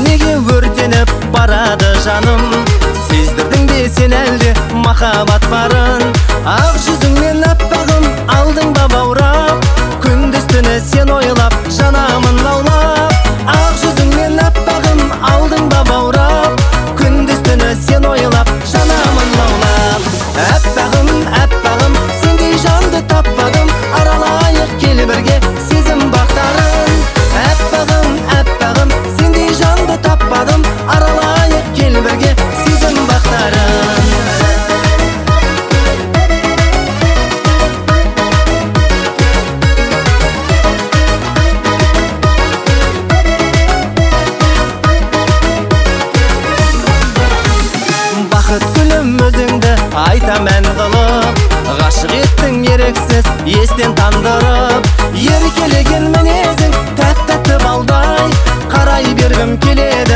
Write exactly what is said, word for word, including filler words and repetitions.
неге өртеніп барады жаным? Сездірдің бе сен әлде махаббат барын? Ақ жүзіңмен аппағым алдың ба баурап, күндіз түні сен ойлап жанамын лаулап. Ақ жүзіңмен аппағым алдың ба баурап, күндіз түні сен ойлап жанамын лаулап. Аппағым, аппағым, сендей жанды таппадым, аралайық кел бірге сезім бақтарын. Аппағым, аппағым, сендей жанды таппадым, аралайық кел бірге сезім бақтарын. Бақыт гүлім өзіңді айтам ән қылып, ғашық еттің ерексіз естен тандырып. Еркелеген мінезің тәтті балдай, қарай бергім келеді